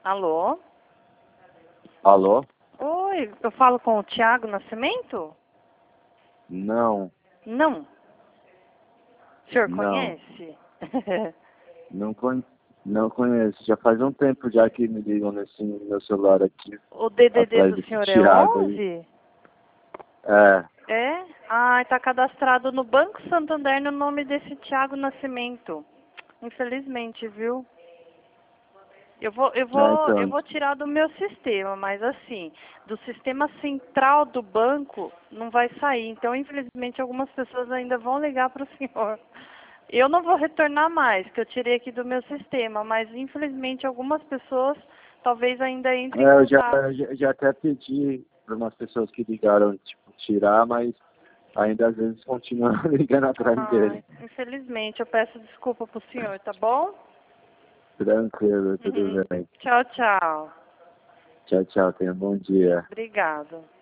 Alô? Alô? Oi, eu falo com o Thiago Nascimento? Não, Não. O senhor não, conhece? não, não conheço. Já faz um tempo já que me ligam nesse meu celular aqui, O DDD atrás do desse senhor é Thiago aí. 11? É, É? Ah, está cadastrado no Banco Santander no nome desse Thiago Nascimento. Infelizmente, viu? Eu então, vou tirar do meu sistema, mas assim, do sistema central do banco não vai sair. Então, infelizmente, algumas pessoas ainda vão ligar para o senhor. Eu não vou retornar mais, que eu tirei aqui do meu sistema, mas infelizmente algumas pessoas talvez ainda entrem em eu já, contato. já até pedi para umas pessoas que ligaram, tipo, tirar, mas ainda às vezes continuam ligando atrás Ah, dele. infelizmente, eu peço desculpa pro senhor, tá bom? Tranquilo, tudo Uhum. bem. Tchau, tchau. Tchau, tchau, tenha um bom dia. Obrigada.